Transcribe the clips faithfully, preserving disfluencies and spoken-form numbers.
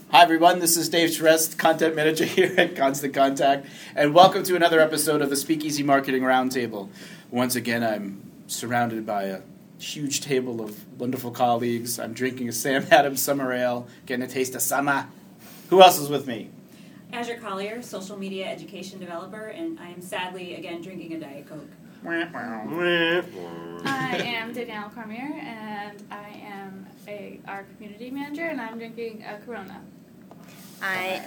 Hi everyone, this is Dave Shrest, Content Manager here at Constant Contact, and welcome to another episode of the Speakeasy Marketing Roundtable. Once again, I'm surrounded by a huge table of wonderful colleagues. I'm drinking a Sam Adams Summer Ale, getting a taste of summer. Who else is with me? Azure Collier, social media education developer, and I am sadly, again, drinking a Diet Coke. I am Danielle Cormier, and I am a our community manager, and I'm drinking a Corona. I,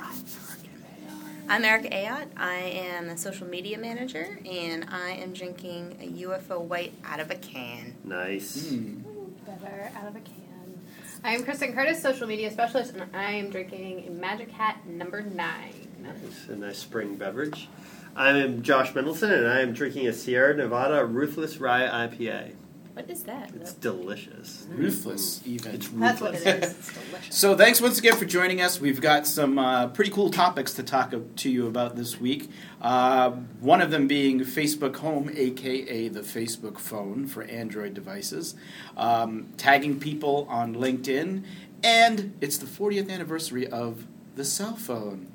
I'm Erica Ayotte. I am a social media manager, and I am drinking a U F O White out of a can. Nice. Mm. Better out of a can. I am Kristen Curtis, social media specialist, and I am drinking a Magic Hat number nine. Nice. A nice spring beverage. I am Josh Mendelson, and I am drinking a Sierra Nevada Ruthless Rye I P A. What is that? It's delicious. Ruthless, even. It's That's what ruthless. it is. It's delicious. So thanks once again for joining us. We've got some uh, pretty cool topics to talk to you about this week. Uh, one of them being Facebook Home, a k a the Facebook phone for Android devices, um, tagging people on LinkedIn, and it's the fortieth anniversary of the cell phone.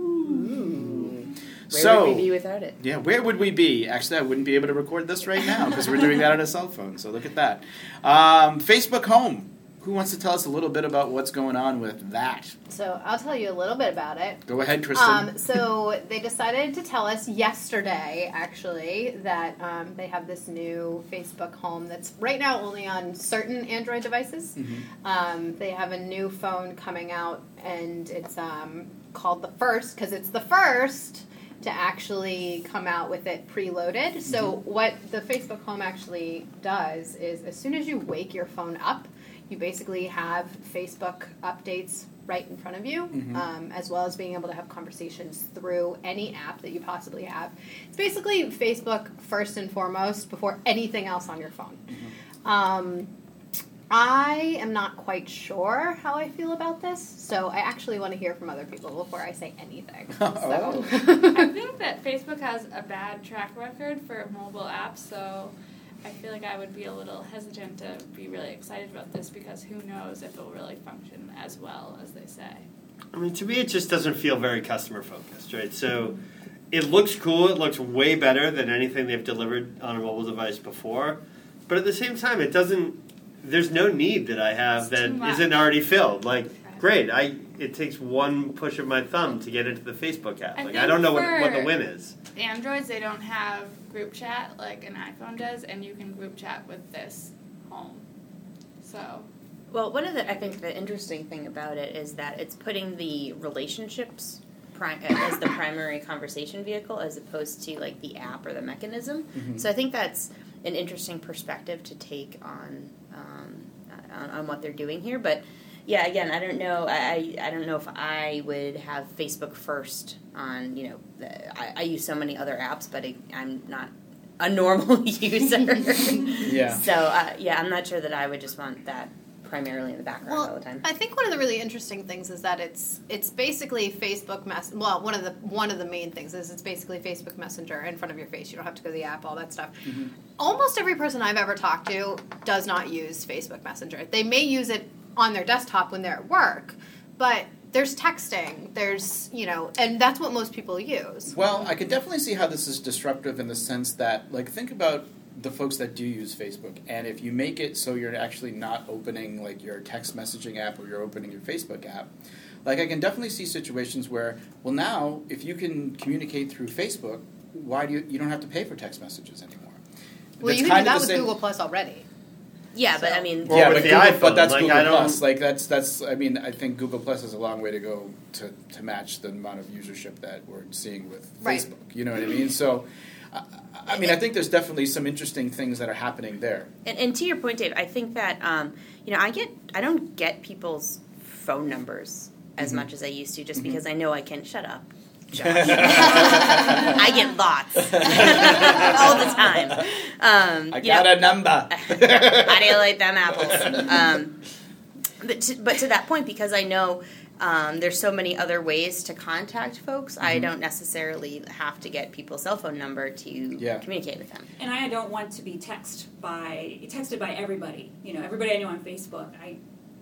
Where So, would we be without it? yeah, where would we be? Actually, I wouldn't be able to record this right now because we're doing that on a cell phone, so look at that. Um, Facebook Home. Who wants to tell us a little bit about what's going on with that? So I'll tell you a little bit about it. Go ahead, Kristen. Um, so they decided to tell us yesterday, actually, that um, they have this new Facebook Home that's right now only on certain Android devices. Mm-hmm. Um, they have a new phone coming out, and it's um, called the First because it's the first to actually come out with it preloaded. So what the Facebook Home actually does is as soon as you wake your phone up, you basically have Facebook updates right in front of you, Mhm. um, as well as being able to have conversations through any app that you possibly have. It's basically Facebook first and foremost before anything else on your phone. Um, I am not quite sure how I feel about this, so I actually want to hear from other people before I say anything. Oh. So. I think that Facebook has a bad track record for mobile apps, so I feel like I would be a little hesitant to be really excited about this because who knows if it will really function as well as they say. I mean, to me, it just doesn't feel very customer focused, right? So it looks cool. It looks way better than anything they've delivered on a mobile device before. But at the same time, it doesn't. There's no need that I have It's that too much. isn't already filled. Like, great. I it takes one push of my thumb to get into the Facebook app. I Like, I think don't know what what the for- win is. Androids, they don't have group chat like an iPhone does, and you can group chat with this home. So, Well, one of the, I think the interesting thing about it is that it's putting the relationships pri- as the primary conversation vehicle as opposed to like the app or the mechanism. Mhm. So I think that's an interesting perspective to take on, um, on on what they're doing here. But yeah, again, I don't know. I I don't know if I would have Facebook first on. You know, the, I, I use so many other apps, but I, I'm not a normal user. Yeah. So uh, yeah, I'm not sure that I would just want that primarily in the background all Well, the time. I think one of the really interesting things is that it's it's basically Facebook Mess. Well, one of the one of the main things is it's basically Facebook Messenger in front of your face. You don't have to go to the app, all that stuff. Mhm. Almost every person I've ever talked to does not use Facebook Messenger. They may use it on their desktop when they're at work, but there's texting. There's you know, and that's what most people use. Well, I can definitely see how this is disruptive in the sense that, like, think about the folks that do use Facebook, and if you make it so you're actually not opening, like, your text messaging app or you're opening your Facebook app, like, I can definitely see situations where, well, now, if you can communicate through Facebook, why do you, you don't have to pay for text messages anymore? Well, That's you can kind do of that the with same- Google Plus already. Yeah, but So- I mean, Well, yeah, with but, the Google, iPhone, but that's like, Google I don't- Plus. Like that's that's. I mean, I think Google Plus has a long way to go to, to match the amount of usership that we're seeing with Right. Facebook. You know what I mean? So, I, I mean, I think there's definitely some interesting things that are happening there. and, and to your point, Dave, I think that um, you know, I get, I don't get people's phone numbers as Mhm. much as I used to, just Mhm. because I know I can. Shut up. Josh. I get lots all the time. Um, I you got know, a number. How do you like them apples? Um, but to, but to that point, because I know um, there's so many other ways to contact folks, I Mhm. don't necessarily have to get people's cell phone number to Yeah. communicate with them. And I don't want to be text by texted by everybody. You know, everybody I know on Facebook. I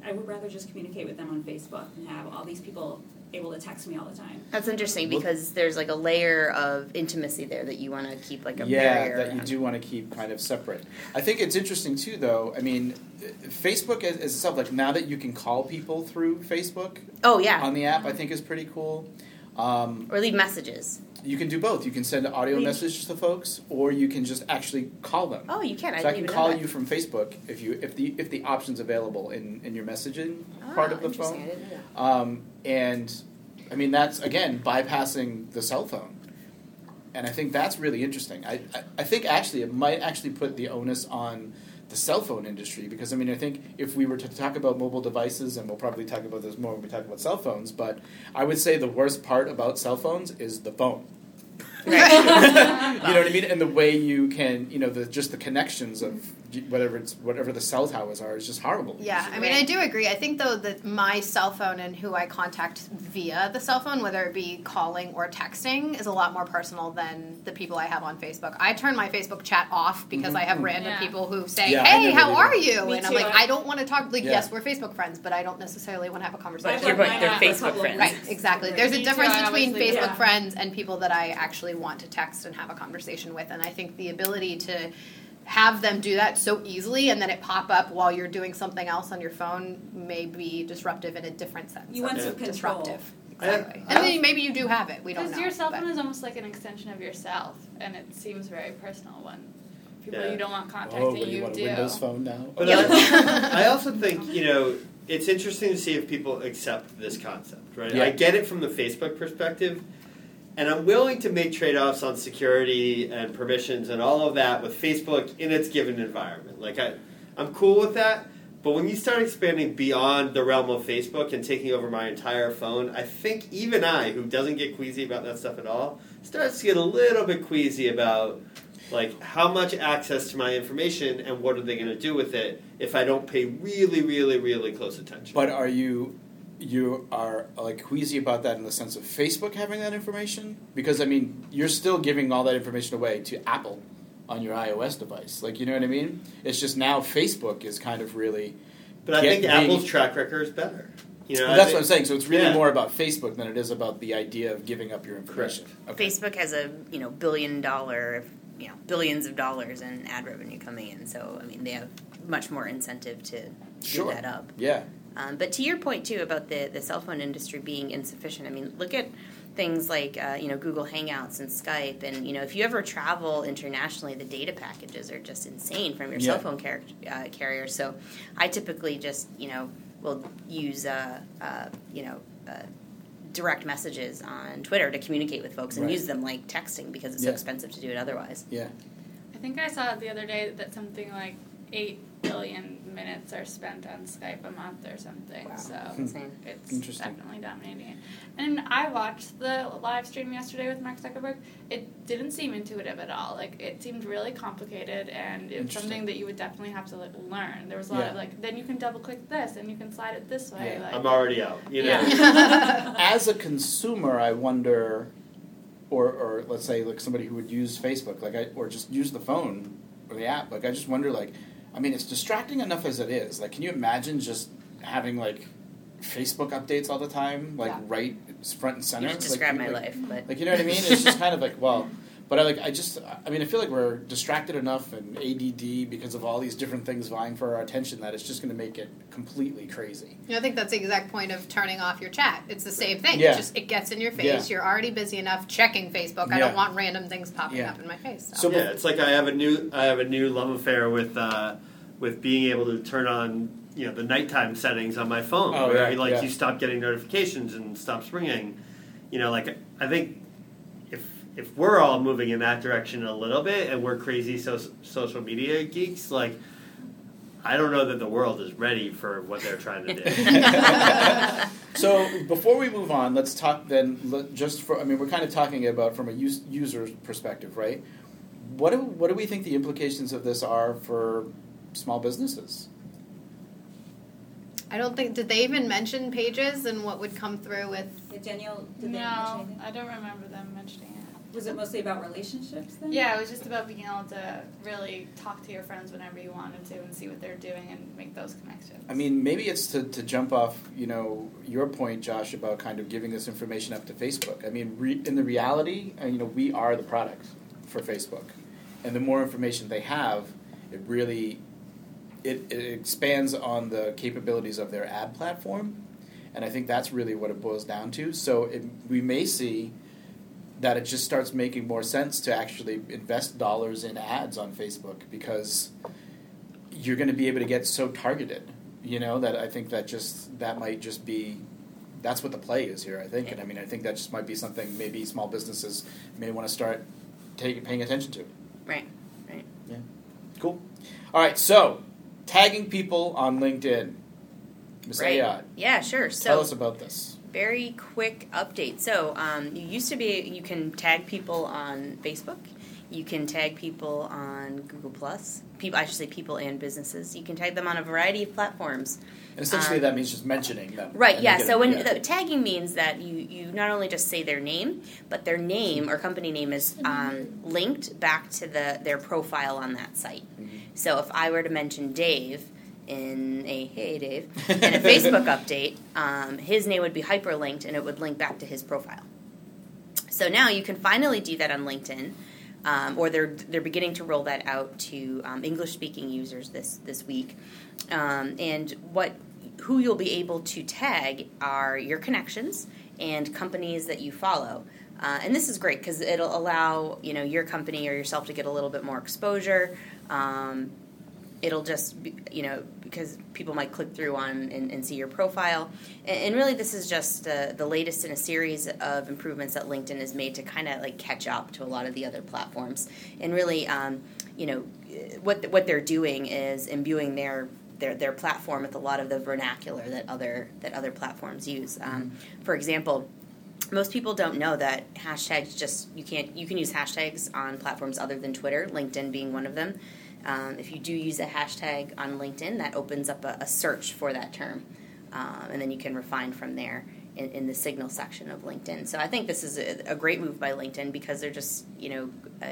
I would rather just communicate with them on Facebook and have all these people able to text me all the time. That's interesting because there's like a layer of intimacy there that you want to keep like a yeah, barrier that you around. do want to keep kind of separate. I think it's interesting too, though. I mean, Facebook as, as itself, like now that you can call people through Facebook Oh yeah, on the app, I think is pretty cool. Um, or leave messages. you can do both. You can send an audio Leave. message to folks, or you can just actually call them. Oh, you can. I So I didn't can even call know that. you from Facebook if you if the if the option's available in, in your messaging Ah, part of the interesting. phone. I didn't know that. Um, and I mean that's again bypassing the cell phone, and I think that's really interesting. I, I I think actually it might actually put the onus on the cell phone industry because I mean I think if we were to talk about mobile devices, and we'll probably talk about this more when we talk about cell phones, but I would say the worst part about cell phones is the phone. Right. You know what I mean? And the way you can, you know, the just the connections of whatever it's whatever the cell towers are is just horrible. Yeah, I mean, I do agree. I think, though, that my cell phone and who I contact via the cell phone, whether it be calling or texting, is a lot more personal than the people I have on Facebook. I turn my Facebook chat off because Mhm. I have random Yeah. people who say, Yeah, I hey, never how do are that. you? Me and I'm too. like, I don't want to talk. Like, Yeah. yes, we're Facebook friends, but I don't necessarily want to have a conversation. I've Your left point, mine they're off for a Facebook couple of friends. Right, weeks. exactly. There's a Me difference too, I between always leave Facebook it. Yeah. friends and people that I actually want to text and have a conversation with. And I think the ability to have them do that so easily and then it pop up while you're doing something else on your phone may be disruptive in a different sense. You want of some control. disruptive. I- Exactly. I- and then maybe you do have it. We don't know. Because your cell phone but- is almost like an extension of yourself, and it seems very personal when people Yeah. you don't want Oh, contacting what do you you want a do. Windows phone now? But Yeah. I, I also think, you know, it's interesting to see if people accept this concept, right? Yeah. I get it from the Facebook perspective, and I'm willing to make trade-offs on security and permissions and all of that with Facebook in its given environment. Like, I, I'm cool with that, but when you start expanding beyond the realm of Facebook and taking over my entire phone, I think even I, who doesn't get queasy about that stuff at all, starts to get a little bit queasy about like how much access to my information and what are they going to do with it if I don't pay really, really, really close attention. But are you you are like queasy about that in the sense of Facebook having that information? Because I mean, you're still giving all that information away to Apple on your iOS device. Like, you know what I mean? It's just now Facebook is kind of really. But I get- think being- Apple's track record is better. You know, Well, I that's think- what I'm saying. So it's really Yeah. more about Facebook than it is about the idea of giving up your information. Okay. Facebook has a you know billion dollar, you know billions of dollars in ad revenue coming in. So I mean they have much more incentive to Sure. give that up. Yeah. Um, but to your point too about the the cell phone industry being insufficient, I mean look at things like uh, you know Google Hangouts and Skype, and you know if you ever travel internationally, the data packages are just insane from your Yeah. cell phone car- uh, carrier. So I typically just you know will use uh, uh, you know. Uh, direct messages on Twitter to communicate with folks and Right. use them like texting because it's Yeah. so expensive to do it otherwise. Yeah. I think I saw the other day that something like eight billion minutes are spent on Skype a month or something. Wow. So Insane. it's Interesting. definitely dominating it. And I watched the live stream yesterday with Mark Zuckerberg. It didn't seem intuitive at all. Like it seemed really complicated, and it's Interesting. something that you would definitely have to like, learn. There was a lot Yeah. of like, then you can double click this, and you can slide it this way. Yeah. Like, I'm already out. You know, Yeah. As a consumer, I wonder, or or let's say like somebody who would use Facebook, like I, or just use the phone or the app. Like I just wonder, like, I mean, it's distracting enough as it is. Like, can you imagine just having like Facebook updates all the time, like Yeah. right front and center? You just Like, described you- my like, life, but Like, you know what I mean? It's just kind of like, well, but I like, I just, I mean, I feel like we're distracted enough and A D D because of all these different things vying for our attention that it's just going to make it completely crazy. You know, I think that's the exact point of turning off your chat. It's the same thing. Yeah. It just it gets in your face. Yeah. You're already busy enough checking Facebook. I Yeah. don't want random things popping Yeah. up in my face. So- yeah, it's like I have a new I have a new love affair with uh, with being able to turn on you know the nighttime settings on my phone, Oh, where yeah, like yeah. you stop getting notifications and stops ringing. You know, like I think if if we're all moving in that direction a little bit, and we're crazy so- social media geeks, like I don't know that the world is ready for what they're trying to do. So before we move on, let's talk then. let- Just for, I mean, we're kind of talking about from a us- user perspective, right? What do what do we think the implications of this are for small businesses? I don't think did they even mention pages and what would come through with. Did Danielle, did they mention no, anything? I don't remember them mentioning it. Was it mostly about relationships then? Yeah, it was just about being able to really talk to your friends whenever you wanted to and see what they're doing and make those connections. I mean, maybe it's to, to jump off, you know, your point, Josh, about kind of giving this information up to Facebook. I mean, re- in the reality, uh, you know, we are the product for Facebook. And the more information they have, it really, it, it expands on the capabilities of their ad platform. And I think that's really what it boils down to. So it, we may see that it just starts making more sense to actually invest dollars in ads on Facebook because you're going to be able to get so targeted, you know, that I think that just, that might just be, that's what the play is here, I think. And I mean, I think that just might be something maybe small businesses may want to start take, paying attention to. Right, right. Yeah. Cool. All right, so tagging people on LinkedIn. Miz Right. Ayad, Yeah, sure. tell So us about this. very quick update. So um, you used to be you can tag people on Facebook. You can tag people on Google Plus. People, I should say people and businesses. You can tag them on a variety of platforms. And essentially Um, that means just mentioning them. Right, And yeah. you get So it, when yeah. the tagging means that you, you not only just say their name, but their name or company name is um, linked back to the their profile on that site. Mhm. So if I were to mention Dave in a hey Dave in a Facebook update, um, his name would be hyperlinked and it would link back to his profile. So now you can finally do that on LinkedIn. Um, or they're they're beginning to roll that out to um, English-speaking users this this week, um, and what who you'll be able to tag are your connections and companies that you follow, uh, and this is great because it'll allow you know your company or yourself to get a little bit more exposure. Um, it'll just be, you know because people might click through on and, and see your profile, and, and really this is just uh, the latest in a series of improvements that LinkedIn has made to kind of like catch up to a lot of the other platforms, and really um, you know what what they're doing is imbuing their their their platform with a lot of the vernacular that other that other platforms use. Um, for example, most people don't know that hashtags just you can't you can use hashtags on platforms other than Twitter, LinkedIn being one of them. Um, if you do use a hashtag on LinkedIn, that opens up a, a search for that term, um, and then you can refine from there in, in the signal section of LinkedIn. So I think this is a, a great move by LinkedIn because they're just you know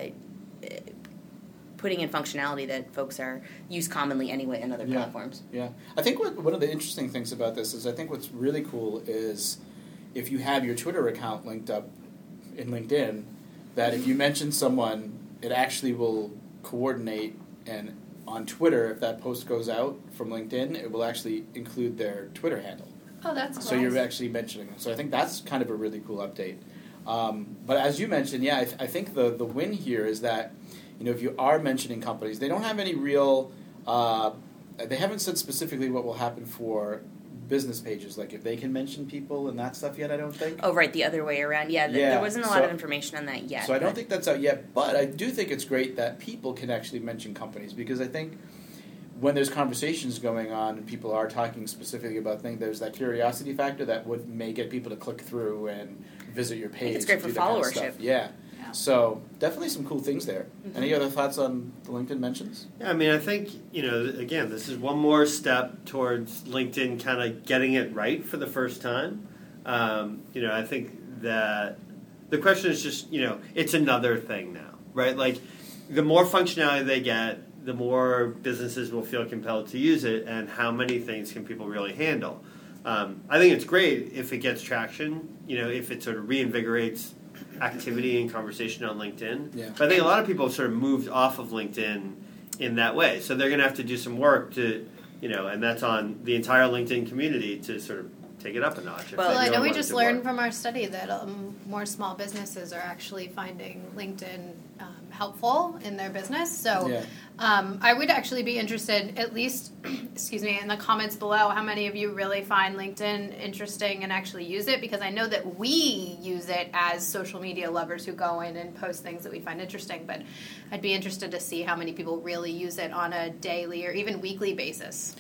uh, uh, putting in functionality that folks are use commonly anyway in other Yeah. platforms. Yeah. I think what, one of the interesting things about this is I think what's really cool is if you have your Twitter account linked up in LinkedIn, that if you mention someone, it actually will coordinate, and on Twitter, if that post goes out from LinkedIn, it will actually include their Twitter handle. Oh, that's cool. So you're actually mentioning them. So I think that's kind of a really cool update. Um, but as you mentioned, yeah, I, th- I think the, the win here is that, you know, if you are mentioning companies, they don't have any real, uh, they haven't said specifically what will happen for business pages, like if they can mention people and that stuff yet, I don't think. Oh, right, the other way around. Yeah, th- Yeah, there wasn't a lot so- of information on that yet. So I don't but- think that's out yet, but I do think it's great that people can actually mention companies because I think when there's conversations going on and people are talking specifically about things, there's that curiosity factor that would may get people to click through and visit your page. it's great and for do that kind of followership. stuff. Yeah. Yeah. So definitely some cool things there. Mhm. Any other thoughts on the LinkedIn mentions? Yeah, I mean, I think, you know, again, this is one more step towards LinkedIn kind of getting it right for the first time. Um, you know, I think that the question is just, you know, it's another thing now, right? Like, the more functionality they get, the more businesses will feel compelled to use it, and how many things can people really handle? Um, I think it's great if it gets traction, you know, if it sort of reinvigorates activity and conversation on LinkedIn. Yeah. But I think a lot of people have sort of moved off of LinkedIn in that way. So they're going to have to do some work to, you know, and that's on the entire LinkedIn community to sort of take it up a notch. if Well, they Well, I really know we want it just to learned work. from our study that um, more small businesses are actually finding LinkedIn um, helpful in their business. So Yeah. um, I would actually be interested, at least, excuse me, in the comments below, how many of you really find LinkedIn interesting and actually use it? Because I know that we use it as social media lovers who go in and post things that we find interesting. But I'd be interested to see how many people really use it on a daily or even weekly basis.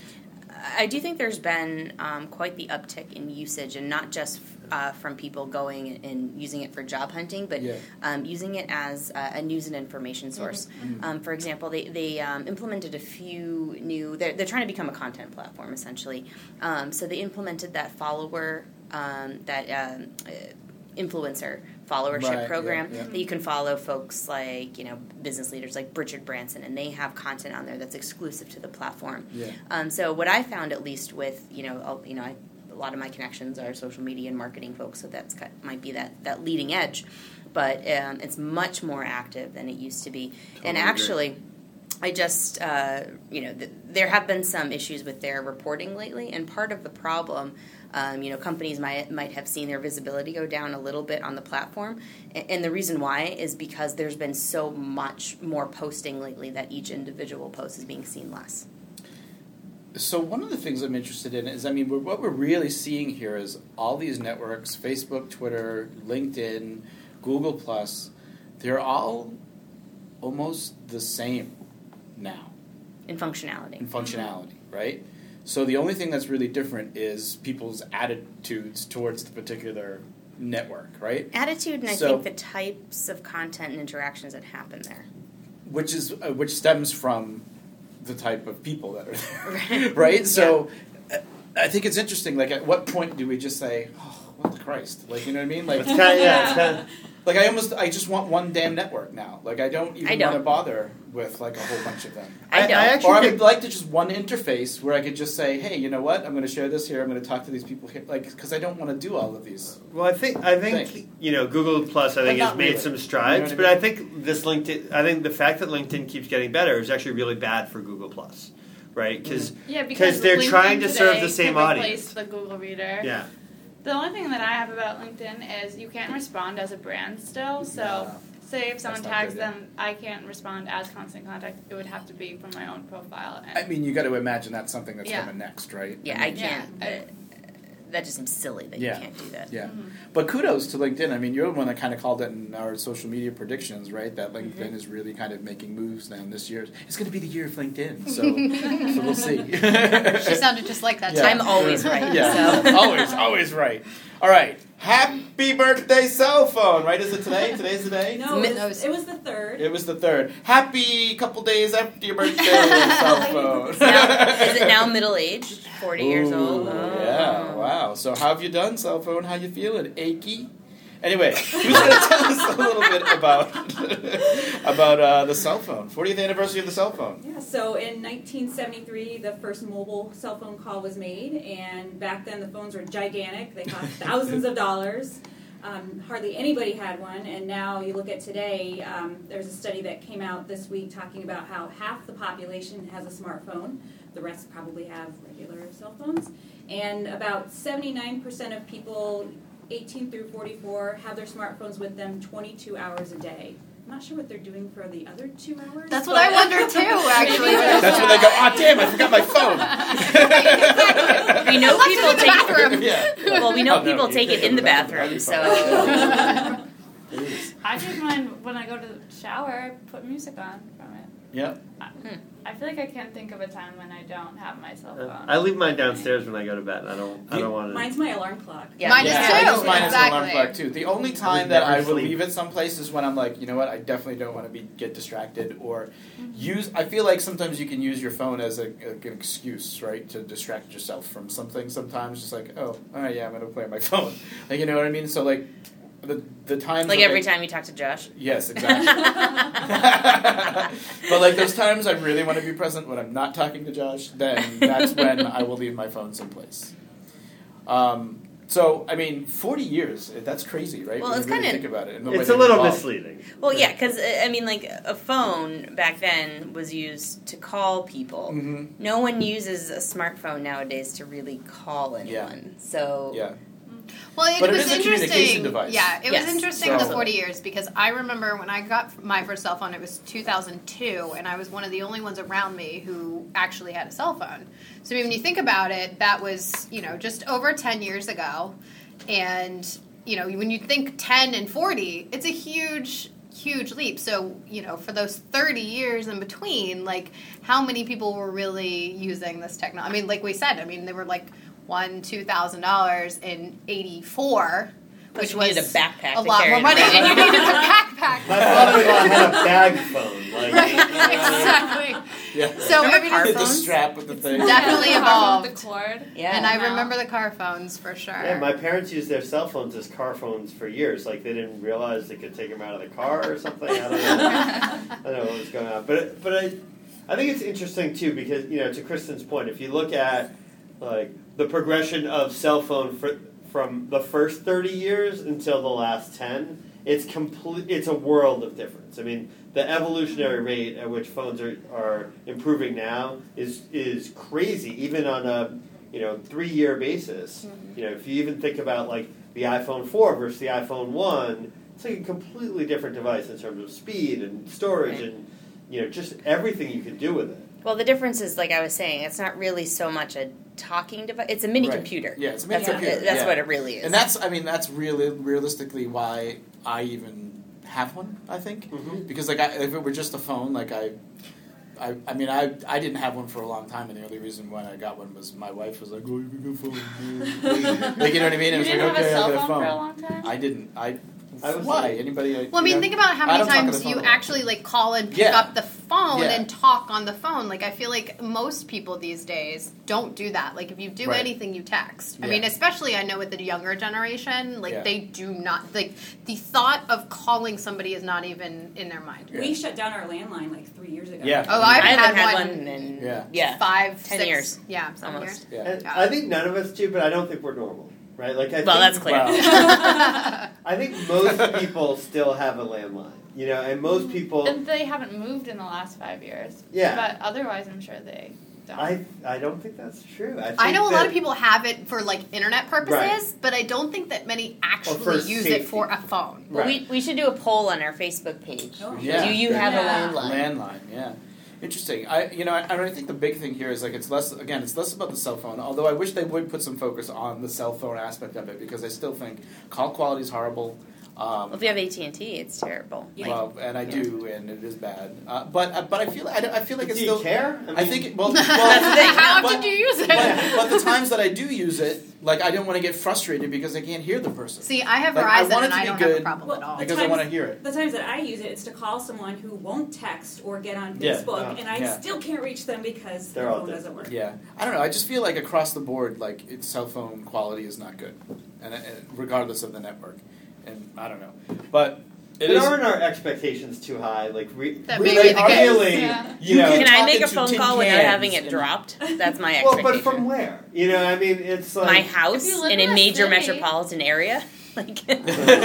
I do think there's been um, quite the uptick in usage, and not just uh, from people going and using it for job hunting, but Yeah. um, using it as a, a news and information source. Mhm. Um, for example, they, they um, implemented a few new, they're, they're trying to become a content platform, essentially. Um, so they implemented that follower, um, that um, uh, influencer followership Right, program yeah, yeah. that you can follow folks like, you know, business leaders like Richard Branson, and they have content on there that's exclusive to the platform. Yeah. Um, so what I found, at least with, you know, I'll- you know, I, a lot of my connections are social media and marketing folks, so that's ki- might be that, that leading edge. But um, it's much more active than it used to be. Totally and actually, I just, uh, you know, th- there have been some issues with their reporting lately, and part of the problem, um, you know, companies might might have seen their visibility go down a little bit on the platform, and, and the reason why is because there's been so much more posting lately that each individual post is being seen less. So one of the things I'm interested in is, I mean, we're, what we're really seeing here is all these networks, Facebook, Twitter, LinkedIn, Google Plus, they're all almost the same now In functionality. in functionality, right? So the only thing that's really different is people's attitudes towards the particular network, right? Attitude, and I So- think the types of content and interactions that happen there. Which is uh, which stems from the type of people that are there, Right. right? So uh, I think it's interesting. Like, at what point do we just say, "Oh, what the Christ?" Like, you know what I mean? Like, It's kind of, yeah, it's kind of, like I almost, I just want one damn network now. Like, I don't even I don't. want to bother with like a whole bunch of them. I I- I don't. actually Or I think- would like to just one interface where I could just say, "Hey, you know what? I'm going to share this here. I'm going to talk to these people here." Like, because I don't want to do all of these. Well, I think I think Thanks. you know Google Plus I But think has not made really. some You know strides, what I but mean? I think this LinkedIn I think the fact that LinkedIn keeps getting better is actually really bad for Google Plus, right? Because Yeah, because because they're LinkedIn trying to serve today the same can audience. replace the Google Reader. yeah, The only thing that I have about LinkedIn is you can't respond as a brand still. So, Yeah. say if someone not tags good, yeah. them, I can't respond as constant contact. It would have to be from my own profile. And I mean, you got to imagine that's something that's Yeah. coming next, right? Yeah, I Yeah, can't. I- uh, that just seems silly that Yeah. you can't do that. Yeah, Mhm. but kudos to LinkedIn. I mean, you're the one that kind of called it in our social media predictions, right? That LinkedIn Mhm. is really kind of making moves now. This year, it's going to be the year of LinkedIn, so so we'll see. She sounded just like that. Yeah. too. I'm always right. Yeah, So. always, always right. All right, happy birthday, cell phone. Right? Is it today? Today's the day. No, it No, was, it was the third. It was the third. Happy couple days after your birthday, cell phone. Now, is it now middle aged? forty years old? Ooh, Oh. Yeah, wow. So how have you done, cell phone? How you feeling? Achy? Anyway, who's going to tell us a little bit about about uh, the cell phone? fortieth anniversary of the cell phone. Yeah, so in nineteen seventy-three, the first mobile cell phone call was made, and back then the phones were gigantic. They cost thousands of dollars. Um, hardly anybody had one, and now you look at today, um, there's a study that came out this week talking about how half the population has a smartphone. The rest probably have regular cell phones. And about seventy-nine percent of people eighteen through forty-four have their smartphones with them twenty-two hours a day. I'm not sure what they're doing for the other two hours. That's what but- I wonder too, actually. That's when they go, ah, damn, I forgot my phone. We know Left it people in the take bathroom. Yeah. Well, we know Oh, no, people you take can't it in the go back to bathroom, the so. Please. I take mine when I go to the shower. I put music on from it. Yeah. I feel like I can't think of a time when I don't have my cell phone. I leave mine downstairs when I go to bed. I don't I don't want to. Mine's my alarm clock. Yeah. Mine is Yeah, too. I use mine as an alarm Exactly. clock too. The only time would that never I will sleep. leave it someplace is when I'm like, you know what, I definitely don't want to be get distracted or Mm-hmm. use. I feel like sometimes you can use your phone as a, like an excuse, right, to distract yourself from something. Sometimes just like, oh, all right, yeah, I'm going to play on my phone. Like, you know what I mean? So like, the the times Like that every I- time you talk to Josh. Yes, exactly. But like those times I really want to be present when I'm not talking to Josh, then that's when I will leave my phone someplace. Um, so, I mean, forty years, that's crazy, right? Well, When it's you really kinda- think about it. and the way It's a they've little evolved. misleading. Well, yeah, because, I mean, like, a phone back then was used to call people. Mhm. No one uses a smartphone nowadays to really call anyone. So, Yeah. Well, it, But it was is a communication interesting. device. Yeah, it Yes. was interesting So- the forty years because I remember when I got my first cell phone, it was two thousand two, and I was one of the only ones around me who actually had a cell phone. So I mean, when you think about it, that was, you know, just over ten years ago. And, you know, when you think ten and forty, it's a huge huge leap. So, you know, for those thirty years in between, like, how many people were really using this technology? I mean, like we said, I mean, they were like one, two thousand dollars in eighty-four, Plus which you was needed a backpack a to lot carry more it money, around. and you needed a backpack. My father-in-law had a bag phone. Like, Right, exactly. Yeah. So, Remember I mean, car the phones? strap with the thing. Definitely Yeah, evolved. The cord. Yeah. and I No. remember the car phones for sure. Yeah, my parents used their cell phones as car phones for years. Like they didn't realize they could take them out of the car or something. I don't know. I don't know what was going on, but but I I think it's interesting too because you know to Kristen's point, if you look at like the progression of cell phone for, from the first thirty years until the last ten, it's complete. It's a world of difference. I mean, the evolutionary rate at which phones are, are improving now is is crazy, even on a you know three year basis. Mm-hmm. You know, if you even think about like the iPhone four versus the iPhone one, it's like a completely different device in terms of speed and storage Right. and you know just everything you can do with it. Well, the difference is, like I was saying, it's not really so much a talking device. It's a mini Right. computer. Yeah, it's a mini that's computer. What, that's yeah. what it really is. And that's, I mean, that's really realistically why I even have one. I think Mm-hmm. because like I, if it were just a phone, like I, I, I mean, I, I didn't have one for a long time, and the only reason when I got one was my wife was like, "Oh, you can get a phone." Like, you know what I mean? You It was didn't like, have okay, a cell I got phone a phone. for a long time? I didn't. I. I was why? like- Anybody? Well, I mean, you know? think about how I many don't talk on the times phone you a lot. actually like call and pick Yeah. up the phone Yeah. and talk on the phone. Like, I feel like most people these days don't do that. Like, if you do Right. anything, you text. I Yeah. mean, especially I know with the younger generation, like Yeah. they do not like the thought of calling somebody is not even in their mind. Yeah. We shut down our landline like three years ago. Yeah. Oh, I I haven't haven't had, had one, one in Yeah. yeah. five, ten six- years. Yeah, seven Almost. years. Yeah. And Yeah. I think none of us do, but I don't think we're normal, right? Like I Well, think, that's clear. Wow. I think most people still have a landline, you know, and most people. And they haven't moved in the last five years. Yeah. But otherwise, I'm sure they don't. I I don't think that's true. I, think I know a lot that- of people have it for like internet purposes, Right. but I don't think that many actually for use safety. it for a phone. Well, Right. we, we should do a poll on our Facebook page. Oh. Yeah. Do you Yeah. have Yeah. a landline? Landline, yeah. Interesting. I, you know, I, I think the big thing here is like it's less. Again, it's less about the cell phone. Although I wish they would put some focus on the cell phone aspect of it because I still think call quality is horrible. Um, Well, if you have A T and T, it's terrible. Yeah. well, and I do, and it is bad. Uh, but uh, but I feel I, don't- I feel like Do it's you still. care? I think it, well, well That's the thing. How but- often do you use it? But, but the times that I do use it, like I don't want to get frustrated because I can't hear the person. See, I have Like, I Verizon want it and to I be don't have a good. problem Well, at all. the because I times- want to hear it. The times that I use it, it's to call someone who won't text or get on Yeah. Facebook, Oh, and I yeah. still can't reach them because They're their all phone dead. doesn't work. Yeah, I don't know. I just feel like across the board, like its cell phone quality is not good, and, and regardless of the network, and I don't know, but it But is. aren't our expectations too high? Like, re- That really, may be the case. really, Yeah. you know. Can I talk make a into phone tin call without cans having it and- dropped? That's my Well, expectation. but from where? You know, I mean, it's like my house If you live in a in a major city- metropolitan area. Like, How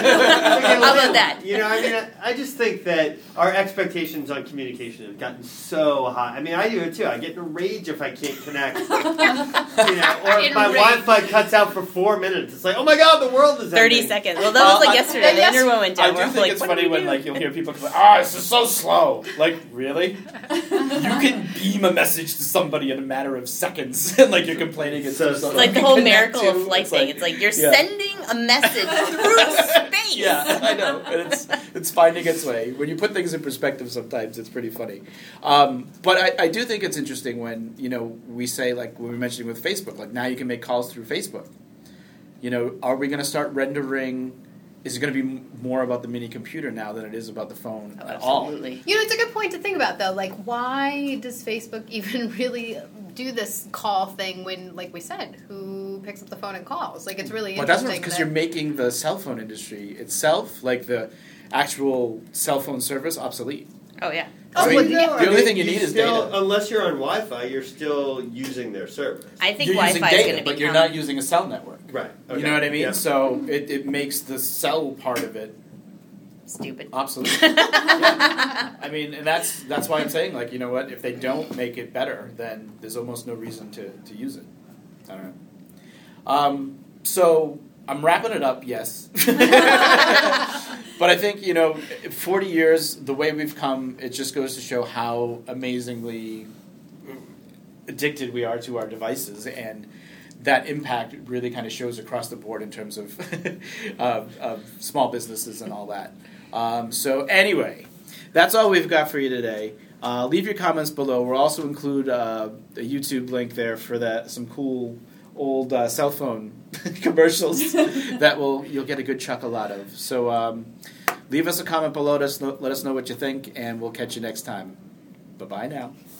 how about that? You know, I mean, I, I just think that our expectations on communication have gotten so high. I mean, I do it too. I get in a rage if I can't connect. you know, or if my Enraged. Wi-Fi cuts out for four minutes. It's like, oh my god, the world is Thirty ending. seconds. Well, that Well, was like I- yesterday. The yes. internet went I down. do We're think like, it's what funny do we when do? like you'll hear people come, "Ah, this is so slow." Like, really? You can beam a message to somebody in a matter of seconds, and like you're complaining it's so slow. It's like the You whole connect miracle to- of flight it's thing. like- It's like you're yeah. sending a message through space. Yeah, I know, and it's it's finding its way. When you put things in perspective, sometimes it's pretty funny. Um, but I, I do think it's interesting when you know we say like when we were mentioning with Facebook, like now you can make calls through Facebook. You know, are we going to start rendering? Is it going to be m- more about the mini computer now than it is about the phone Oh, at all? absolutely. You know, it's a good point to think about, though. Like, why does Facebook even really do this call thing when, like we said, who picks up the phone and calls? Like, it's really But that's interesting. because that- you're making the cell phone industry itself, like the actual cell phone service, obsolete. Oh yeah. Oh, I mean, well, yeah. the I only mean, thing you need is still, data. Unless you're on Wi-Fi, you're still using their service. I think You're using Wi-Fi is data, going to but become you're not using a cell network. Right. You know what I mean? Yeah. So it, it makes the cell part of it stupid. obsolete. Yeah. I mean, and that's that's why I'm saying, like, you know what? If they don't make it better, then there's almost no reason to, to use it. I don't know. Um, so I'm wrapping it up, yes. But I think, you know, forty years, the way we've come, it just goes to show how amazingly addicted we are to our devices, and that impact really kind of shows across the board in terms of, of, of small businesses and all that. Um, so anyway, that's all we've got for you today. Uh, leave your comments below. We'll also include uh, a YouTube link there for that, some cool old uh, cell phone commercials that will you'll get a good chuckle out of. So um, leave us a comment below. Let us know, let us know what you think, and we'll catch you next time. Bye bye now.